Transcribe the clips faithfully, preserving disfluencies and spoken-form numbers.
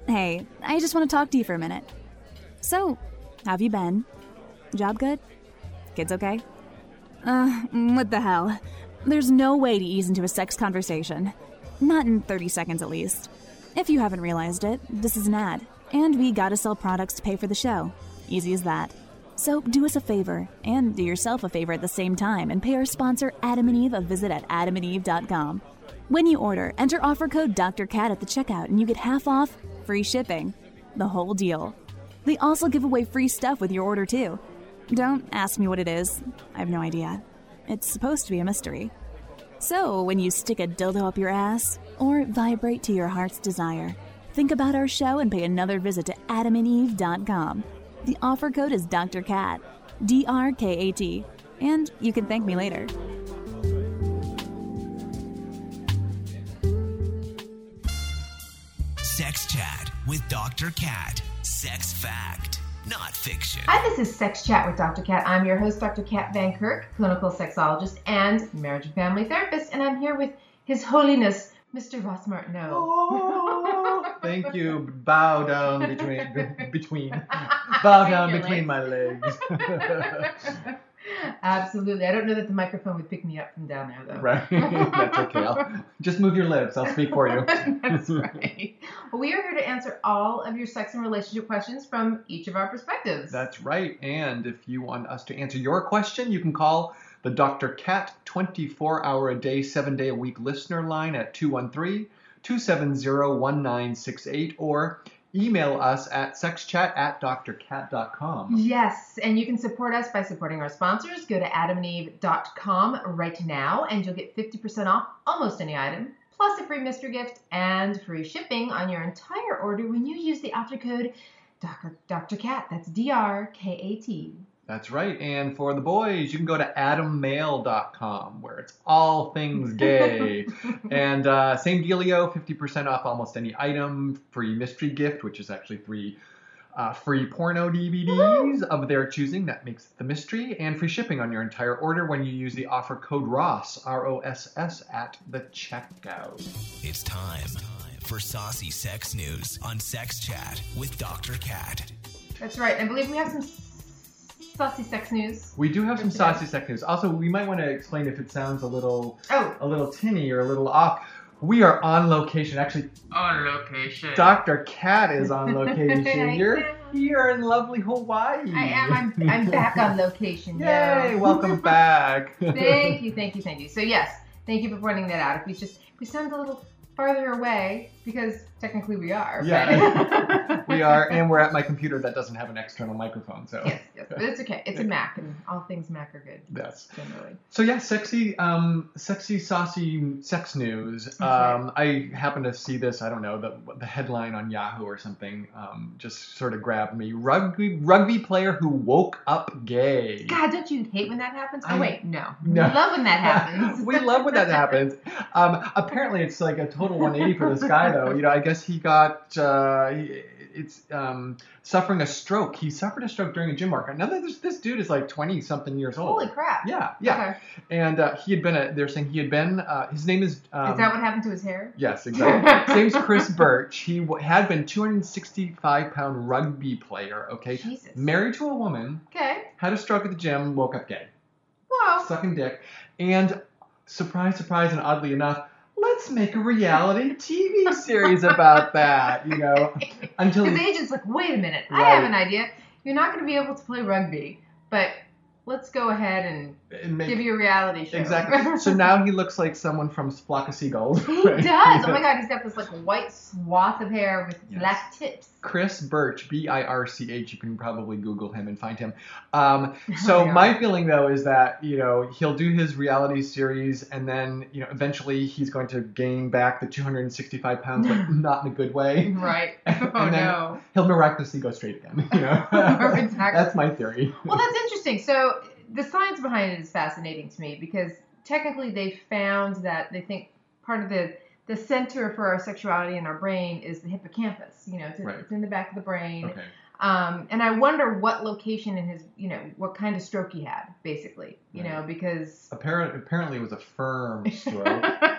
Hey, I just want to talk to you for a minute. So, how have you been? Job good? Kids okay? Uh, what the hell? There's no way to ease into a sex conversation. Not in thirty seconds at least. If you haven't realized it, this is an ad, and we gotta sell products to pay for the show. Easy as that. So do us a favor, and do yourself a favor at the same time, and pay our sponsor Adam and Eve a visit at adam and eve dot com. When you order, enter offer code Doctor Cat at the checkout, and you get half off, free shipping. The whole deal. They also give away free stuff with your order, too. Don't ask me what it is. I have no idea. It's supposed to be a mystery. So, when you stick a dildo up your ass, or vibrate to your heart's desire, think about our show and pay another visit to adam and eve dot com. The offer code is Doctor Cat, D R K A T, and you can thank me later. Sex Chat with Doctor Cat. Sex fact, not fiction. Hi, this is Sex Chat with Doctor Cat. I'm your host, Doctor Cat Van Kirk, clinical sexologist and marriage and family therapist, and I'm here with His Holiness, Mister Ross Martineau. Oh, thank you. Bow down between between bow down Your between legs. my legs. Absolutely. I don't know that the microphone would pick me up from down there, though. Right. That's okay. I'll, just move your lips. I'll speak for you. That's right. Well, we are here to answer all of your sex and relationship questions from each of our perspectives. That's right. And if you want us to answer your question, you can call the Doctor Cat twenty-four hour a day, seven day a week listener line at two one three, two seven zero, one nine six eight or email us at sexchat at drcat dot com. Yes, and you can support us by supporting our sponsors. Go to adam and eve dot com right now, and you'll get fifty percent off almost any item, plus a free mystery gift and free shipping on your entire order when you use the offer code Doctor Cat. That's D R K A T. That's right. And for the boys, you can go to adam mail dot com, where it's all things gay. And uh, same dealio, fifty percent off almost any item, free mystery gift, which is actually three uh, free porno D V Ds Woo! Of their choosing. That makes it the mystery. And free shipping on your entire order when you use the offer code ROSS, R O S S, at the checkout. It's time for saucy sex news on Sex Chat with Doctor Cat. That's right. I believe we have some saucy sex news. We do have some today. saucy sex news. Also, we might want to explain if it sounds a little, Oh. a little tinny or a little off. We are on location. Actually, On location. Doctor Cat is on location. I You're am. here in lovely Hawaii. I am. I'm, I'm back on location. Yay! yo. Welcome back. Thank you, thank you, thank you. So yes, thank you for pointing that out. If we just if we sound a little farther away, because technically we are. Yeah. but- We are, and we're at my computer that doesn't have an external microphone. So Yes, yes, but it's okay. It's a Mac, and all things Mac are good. Yes. Generally. So yeah, sexy, um, sexy, saucy sex news. That's Um, I happened to see this. I don't know the the headline on Yahoo or something. Um, just sort of grabbed me. Rugby rugby player who woke up gay. God, don't you hate when that happens? Oh I- wait, no. No. We love when that happens. We love when that happens. Um, apparently, it's like a total one eighty for this guy, though. You know, I guess he got. Uh, he, it's um, suffering a stroke. He suffered a stroke during a gym workout. Now, this, this dude is like twenty something years old. Holy crap. Yeah, yeah. Okay. And uh, he had been, a, they're saying he had been, uh, his name is... Um, Is that what happened to his hair? Yes, exactly. His name's Chris Birch. He w- had been two hundred sixty-five pound rugby player, okay? Jesus. Married to a woman, Okay. had a stroke at the gym, woke up gay. Wow. Sucking dick. And surprise, surprise, and oddly enough, let's make a reality T V series about that, you know, until His he, agent's like, wait a minute, I Right. have an idea. You're not going to be able to play rugby, but let's go ahead and and make, give you a reality show. exactly. So now he looks like someone from Flock of Seagulls. He does. Oh my God, he's got this like white swath of hair with Yes. black tips. Chris Birch, B I R C H. You can probably Google him and find him. Um, so Oh, yeah. my feeling, though, is that, you know, he'll do his reality series and then, you know, eventually he's going to gain back the two hundred sixty-five pounds, but not in a good way. Right. And Oh then no. He'll miraculously go straight again. You know? Exactly. That's my theory. Well, that's interesting. So the science behind it is fascinating to me because technically they found that they think part of the the center for our sexuality in our brain is the hippocampus. You know, it's, Right. it's in the back of the brain. Okay. Um, and I wonder what location in his, you know, what kind of stroke he had, basically, you Right. know, because Apparently, apparently it was a firm stroke.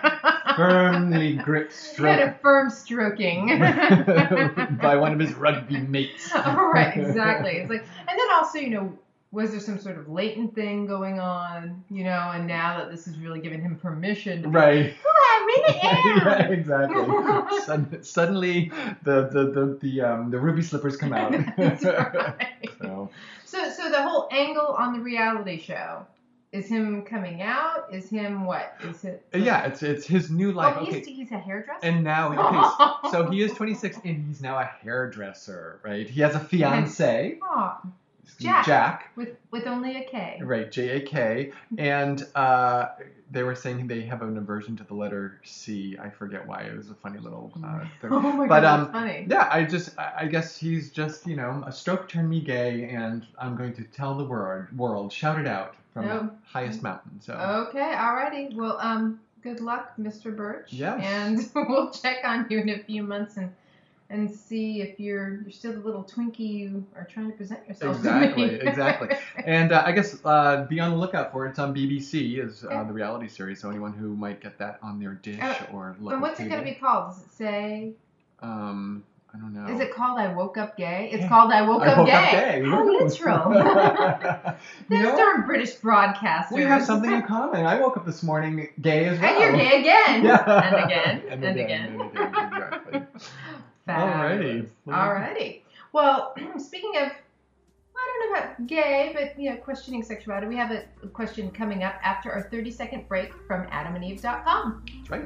firmly gripped He had a stroke firm stroking. by one of his rugby mates. Oh, right, exactly. It's like, and then also, you know, was there some sort of latent thing going on, you know, and now that this has really given him permission to be, Right. oh, I really am. Yeah, exactly. Sud- suddenly, the the the the um the ruby slippers come out. That's right. So So, so the whole angle on the reality show is him coming out. Is him what? Is it? yeah, it's it's his new life. Oh, he's, Okay. he's a hairdresser. And now, okay, so he is twenty-six and he's now a hairdresser, right? He has a fiance, Oh, Jack. Jack, with with only a K. right? J A K, and uh, they were saying they have an aversion to the letter C. I forget why. It was a funny little uh, thing. Oh my But, god, um, that's funny. Yeah, I just, I I guess he's just, you know, a stroke turned me gay, and I'm going to tell the world, world, shout it out from Oh. the highest mountain. So. Okay, alrighty. Well, um, good luck, Mister Birch. Yes. And we'll check on you in a few months and and see if you're you're still the little Twinkie you are trying to present yourself Exactly, to me. exactly. And uh, I guess uh, be on the lookout for it. It's on B B C, is uh, Okay. the reality series. So anyone who might get that on their dish Uh, or local And what's it T V. going to be called? Does it say? Um, I don't know. Is it called I Woke Up Gay? It's Yeah. called I Woke I Up woke Gay. up gay. How Woo. literal. You Those know, darn British broadcasters. we have something in common. I woke up this morning gay as well. And you're gay again. Yeah. And again. And And again, again. and again, exactly. Fabulous. Alrighty. Alrighty. Well, speaking of, I don't know about gay, but you know, questioning sexuality, we have a question coming up after our thirty second break from adam and eve dot com. That's right.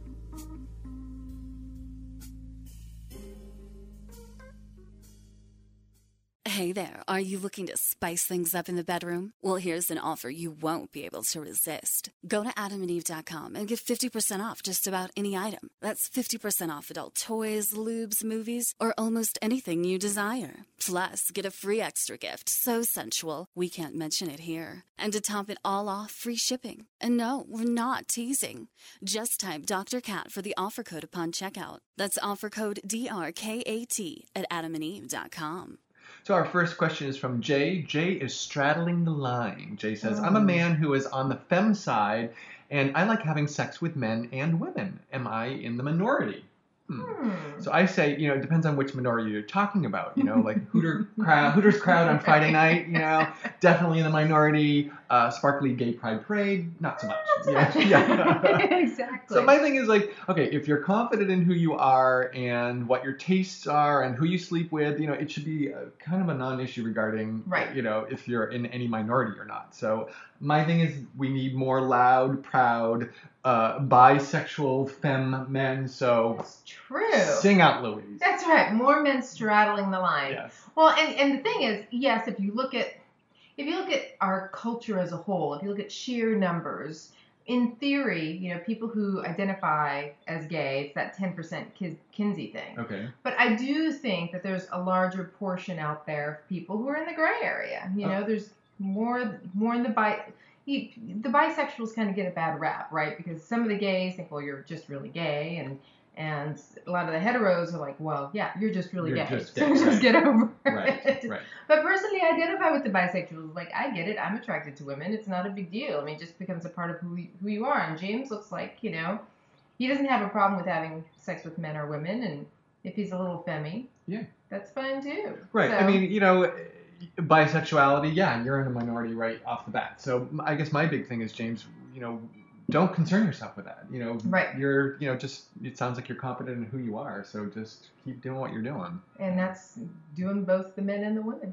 Hey there, are you looking to spice things up in the bedroom? Well, here's an offer you won't be able to resist. Go to adam and eve dot com and get fifty percent off just about any item. That's fifty percent off adult toys, lubes, movies, or almost anything you desire. Plus, get a free extra gift so sensual, we can't mention it here. And to top it all off, free shipping. And no, we're not teasing. Just type Doctor Cat for the offer code upon checkout. That's offer code D R K A T at adam and eve dot com. So our first question is from Jay. Jay is straddling the line. Jay says, Oh. I'm a man who is on the femme side, and I like having sex with men and women. Am I in the minority? Hmm. Hmm. So I say, you know, it depends on which minority you're talking about. You know, like Hooter crowd, Hooters crowd on Friday night. You know, definitely in the minority. Uh, sparkly gay pride parade, not so much. Not so yeah, much. yeah. Exactly. So my thing is like, okay, if you're confident in who you are and what your tastes are and who you sleep with, you know, it should be a, kind of a non-issue regarding, Right. you know, if you're in any minority or not. So my thing is we need more loud, proud, uh, bisexual femme men. So It's true. sing out, Louise. That's right. More men straddling the line. Yes. Well, and, and the thing is, yes, if you look at if you look at our culture as a whole, if you look at sheer numbers, in theory, you know, people who identify as gay, it's that ten percent Kis- Kinsey thing. Okay. But I do think that there's a larger portion out there of people who are in the gray area. You know, Oh. there's more more in the bi. You, the bisexuals kind of get a bad rap, right? Because some of the gays think, well, you're just really gay, and and a lot of the heteros are like, well, yeah, you're just really You're gay, just so gay, just right. get over Right. it. Right. But personally, I identify with the bisexuals. Like, I get it. I'm attracted to women. It's not a big deal. I mean, it just becomes a part of who you, who you are. And James looks like, you know, he doesn't have a problem with having sex with men or women. And if he's a little femmy, Yeah. that's fine too. Right. So, I mean, you know, bisexuality, yeah, you're in a minority right off the bat. So I guess my big thing is, James, you know, don't concern yourself with that. You know, Right. You're, you know, just, it sounds like you're confident in who you are. So just keep doing what you're doing. and that's doing both the men and the women.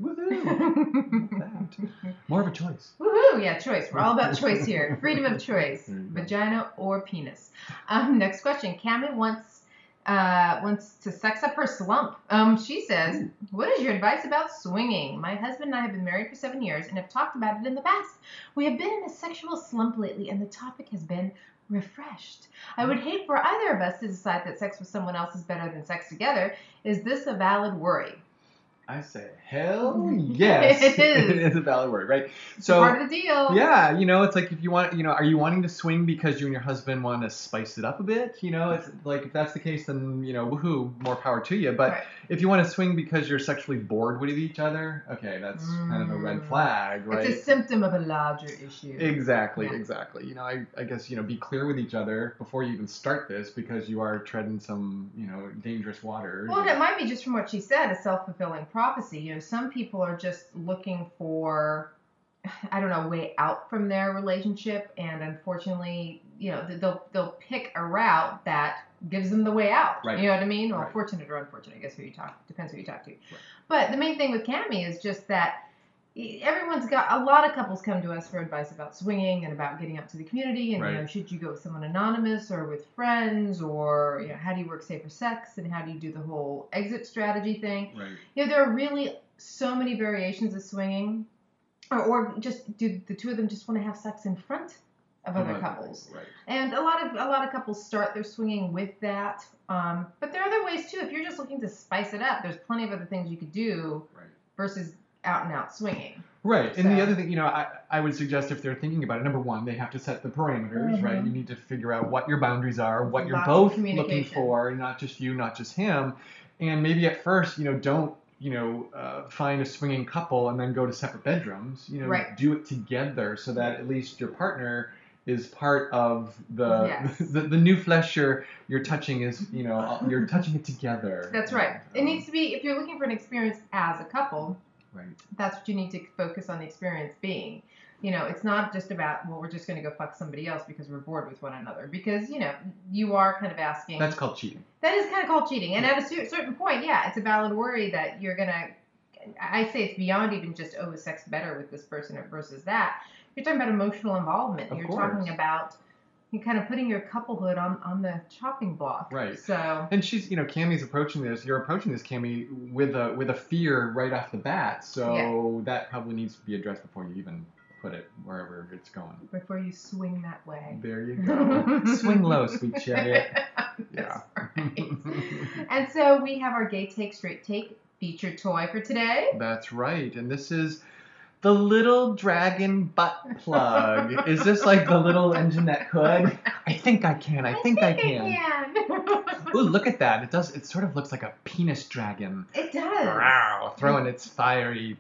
Woohoo! That. More of a choice. Woohoo! Yeah, choice. We're all about choice here. Freedom of choice. There you go. Vagina or penis. Um, next question. Cami wants uh, wants to sex up her slump. Um, she says, what is your advice about swinging? My husband and I have been married for seven years and have talked about it in the past. We have been in a sexual slump lately and the topic has been refreshed. I would hate for either of us to decide that sex with someone else is better than sex together. Is this a valid worry? I say, hell yes. It is. It is a valid word, right? It's So, part of the deal. yeah, you know, it's like if you want, you know, are you wanting to swing because you and your husband want to spice it up a bit? You know, it's like if that's the case, then, you know, woohoo, more power to you. But Right. if you want to swing because you're sexually bored with each other, okay, that's kind of a red flag, right? It's a symptom of a larger issue. Exactly, Yeah. exactly. You know, I, I guess, you know, be clear with each other before you even start this because you are treading some, you know, dangerous waters. Well, and it might be just from what she said, a self-fulfilling prophecy. You know, some people are just looking for, I don't know, a way out from their relationship, and unfortunately, you know, they'll they'll pick a route that gives them the way out. Right. You know what I mean? Or Right. fortunate or unfortunate, I guess who you talk depends who you talk to. Right. But the main thing with Cammie is just that everyone's got a lot of couples come to us for advice about swinging and about getting out to the community and Right. you know, should you go with someone anonymous or with friends, or you know, how do you work safer sex and how do you do the whole exit strategy thing. Right. You know, there are really so many variations of swinging, or, or just do the two of them just want to have sex in front of other couples. Right. And a lot of a lot of couples start their swinging with that. Um, but there are other ways too. If you're just looking to spice it up, there's plenty of other things you could do Right. versus out and out swinging. Right. And the So- other thing, you know, I, I would suggest if they're thinking about it, number one, they have to set the parameters, right? Mhm. You need to figure out what your boundaries are, what you're Lots of both looking communication. for, not just you, not just him. And maybe at first, you know, don't, you know, uh, find a swinging couple and then go to separate bedrooms. You know, Right. do it together so that at least your partner is part of the Yes. the, the new flesh you're you're touching is, you know, you're touching it together. That's right. And, It um, needs to be, if you're looking for an experience as a couple, Right. that's what you need to focus on the experience being. You know, it's not just about, well, we're just going to go fuck somebody else because we're bored with one another. Because, you know, you are kind of asking. That's called cheating. That is kind of called cheating. And at a cer- certain point, yeah, it's a valid worry that you're going to, I say it's beyond even just, oh, is sex better with this person versus that. You're talking about emotional involvement. Of You're course. talking about you kind of putting your couplehood on, on the chopping block. Right. So, And she's, you know, Cammie's approaching this. You're approaching this, Cammie, with a with a fear right off the bat. So that probably needs to be addressed before you even put it wherever it's going. before you swing that way. There you go. Swing low, sweet chariot. Yeah. That's right. And so we have our Gay Take Straight Take featured toy for today. That's right. And this is the little dragon butt plug. Is this like the little engine that could? I think I can. I, think, I can. can. Ooh, look at that. It does. It sort of looks like a penis dragon. It does. Wow, throwing its fiery,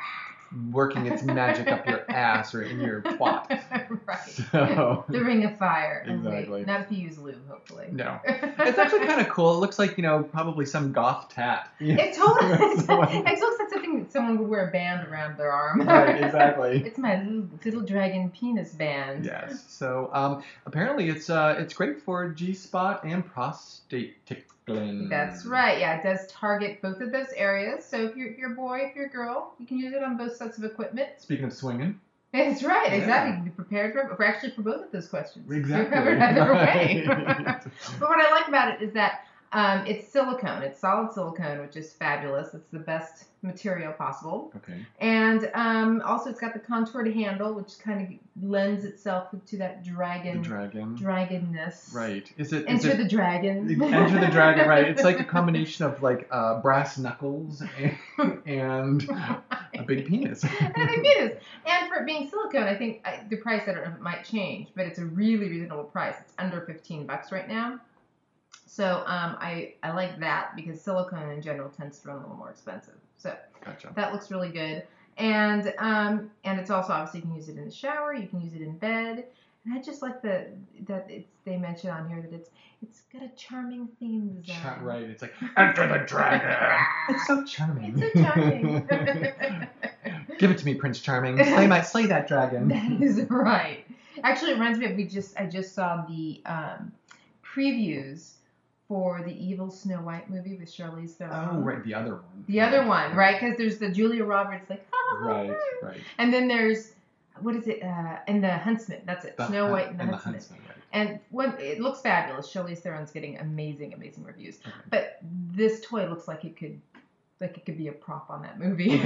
working its magic up your ass or in your twat. Right. So, The Ring of Fire. only. Exactly. Not if you use lube, hopefully. no. It's actually kind of cool. It looks like, you know, probably some goth tat. It totally That's the one. it looks like something that someone would wear a band around their arm. Right, exactly. It's my little, little dragon penis band. Yes. So um, apparently it's uh, it's great for G-spot and prostate tickling. That's right. Yeah, it does target both of those areas. So if you're, if you're a boy, if you're a girl, you can use it on both sets of equipment. Speaking of swinging. That's right. Yeah. Exactly. You can be prepared for, for actually for both of those questions. Exactly. You're covered either way. Right. But what I like about it is that um, it's silicone. It's solid silicone, which is fabulous. It's the best material possible. Okay. And um, also it's got the contoured handle, which kind of lends itself to that dragon, The dragon. dragonness. Right. Is it? Is Enter it the dragon. Enter the Dragon, right? It's like a combination of like uh, brass knuckles and, and a big penis. And a big penis. And for it being silicone, I think I, the price, I don't know if it might change, but it's a really reasonable price. It's under fifteen bucks right now. So um, I, I like that because silicone in general tends to run a little more expensive. So Gotcha. that looks really good. And um, and it's also, obviously, you can use it in the shower. You can use it in bed. And I just like the that it's they mention on here that it's it's got a charming theme design. Cha- right. It's like Enter the Dragon. It's so charming. It's so charming. Give it to me, Prince Charming. Slay my slay that dragon. That is right. Actually, it reminds me of we just I just saw the um, previews for the evil Snow White movie with Charlize Theron. Oh, right, the other one. The other one, right? Because there's the Julia Roberts, like, Right, right. and then there's what is it? Uh, and the Huntsman. That's it. The Snow Hun- White and the and Huntsman. the Huntsman, right. And when it looks fabulous, Charlize Theron's getting amazing, amazing reviews. Okay. But this toy looks like it could, like it could be a prop on that movie.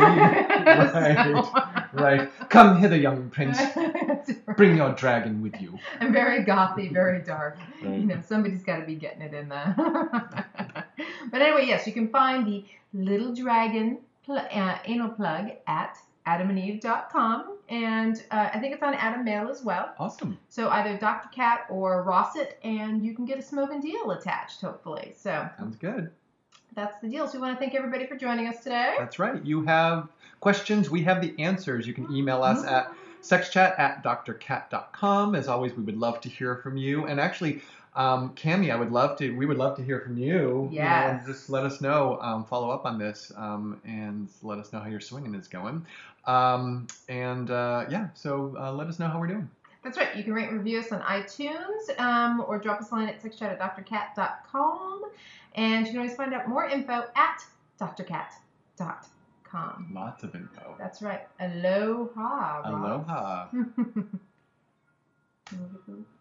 Right, right. Come hither, young prince. That's right. Bring your dragon with you. I'm very gothy, very dark. Right. You know, somebody's got to be getting it in there. But anyway, yes, you can find the Little Dragon pl- uh, anal plug at adam and eve dot com. And uh, I think it's on Adam Mail as well. Awesome. So either Doctor Cat or Rosset, and you can get a smoking deal attached, hopefully. So Sounds good. that's the deal. So we want to thank everybody for joining us today. That's right. You have questions, we have the answers. You can email us Mhm. at sexchat at d r cat dot com. As always, we would love to hear from you. And actually, um, Cammie, I would love to, we would love to hear from you. You know, Yes. just let us know, um, follow up on this, um, and let us know how your swinging is going. Um, and uh, yeah, so uh, let us know how we're doing. That's right. You can rate and review us on iTunes, um, or drop us a line at sexchat at d r cat dot com. And you can always find out more info at d r cat dot com. Lots of info. That's right. Aloha. Rob. Aloha. Aloha.